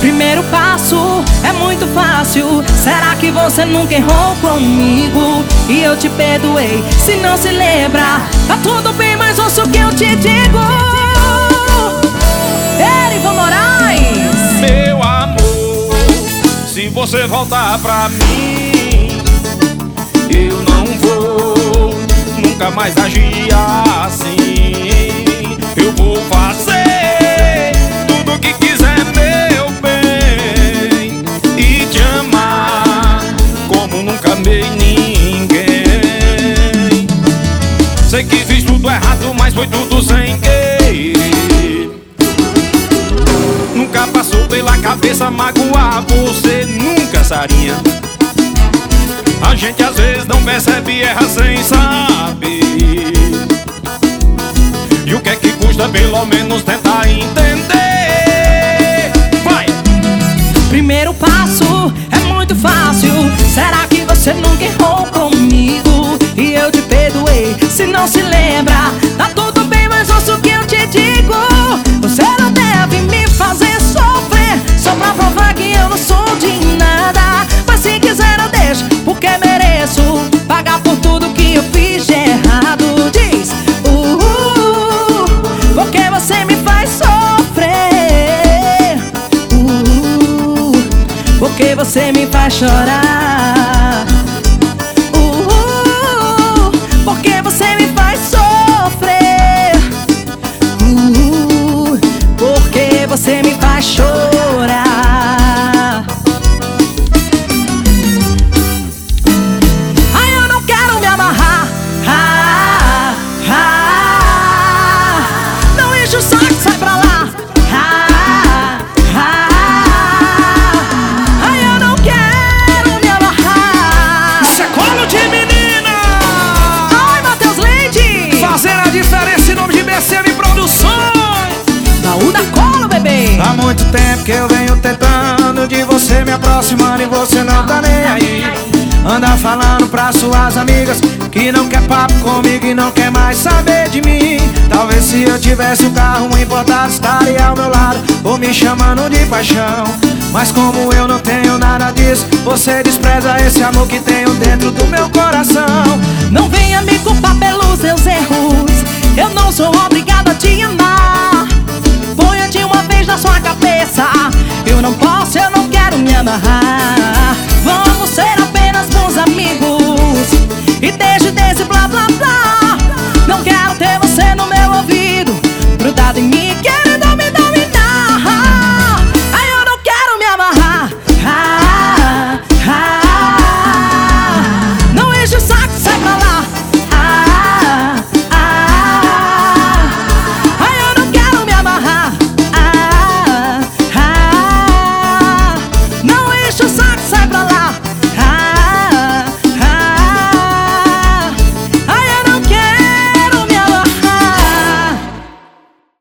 Primeiro passo é muito fácil. Será que você nunca errou comigo? E eu te perdoei, se não se lembra. Tá tudo bem, mas ouça o que eu te digo. Erivan Moraes. Meu amor, se você voltar pra mim, eu não vou nunca mais agir assim. Eu vou fazer tudo que quiser, meu bem, e te amar como nunca amei ninguém. Sei que fiz tudo errado, mas foi tudo sem querer. Nunca passou pela cabeça magoar você nunca, Sarinha. A gente às vezes não percebe e erra sem saber. E o que é que custa pelo menos tentar entender? Vai! Primeiro passo é muito fácil. Será que você nunca errou comigo? E eu te perdoei, se não se lembra. Tá tudo bem, mas ouça o que eu te digo. Você não deve me fazer sofrer só pra provar que eu não sou de nada. Mas se quiser eu deixo, porque mereço pagar por tudo que eu fiz de errado. Diz, porque você me faz sofrer, porque você me faz chorar, porque você me faz sofrer, porque você me faz chorar. Ai, eu não quero me amarrar, não enche o saco, sai pra lá. Ai, eu não quero me amarrar. Isso é colo de menina! Ai, Matheus Leite, Fazendo a diferença em nome de BCM Produções. baú da cola, bebê. Há muito tempo que eu venho tentando de você me aproximando e você não tá nem aí. Anda falando pra suas amigas que não quer papo comigo e não quer mais saber de mim. Talvez se eu tivesse um carro importado estaria ao meu lado ou me chamando de paixão. Mas como eu não tenho nada disso, você despreza esse amor que tenho dentro do meu coração. Não venha me culpar pelos seus erros, eu não sou obrigada a te amar. Ponha de uma vez na sua cabeça, eu não posso, eu não quero me amarrar.